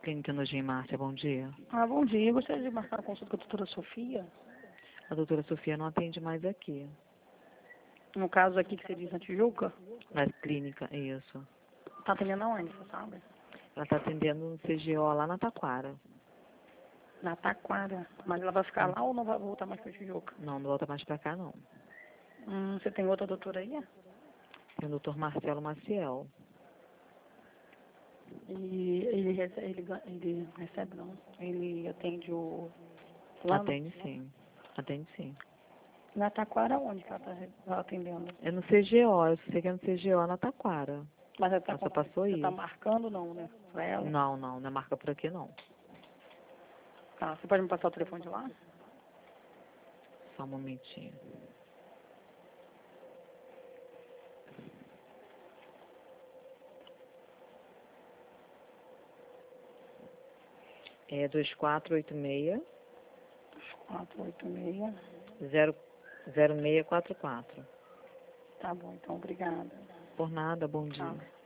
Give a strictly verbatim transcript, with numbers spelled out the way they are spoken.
Clínica Nogem Márcia, bom dia. Ah, bom dia. Eu gostaria de marcar a consulta com a doutora Sofia. A doutora Sofia não atende mais aqui. No caso aqui que você diz na Tijuca. Na clínica, isso. Tá atendendo aonde, você sabe? Ela está atendendo no C G O lá na Taquara. Na Taquara. Mas ela vai ficar lá ou não vai voltar mais pra Tijuca? Não, não volta mais pra cá, não. Hum, você tem outra doutora aí? Tem o doutor Marcelo Maciel. E ele recebe, ele, gan- ele recebe não. Ele atende o plano? Atende sim. Atende sim. Na Taquara onde que ela tá re- ela atendendo? É no C G O, eu sei que é no C G O na Taquara. Mas ela tá, Ela só com, passou você aí. tá marcando não, né? Pra ela? Não, não, não é marca por aqui, não. Tá, você pode me passar o telefone de lá? Só um momentinho. É dois quatro oito seis, quatro oito seis. zero seis quatro quatro. Tá bom, então, obrigada. Por nada, bom Tchau. dia.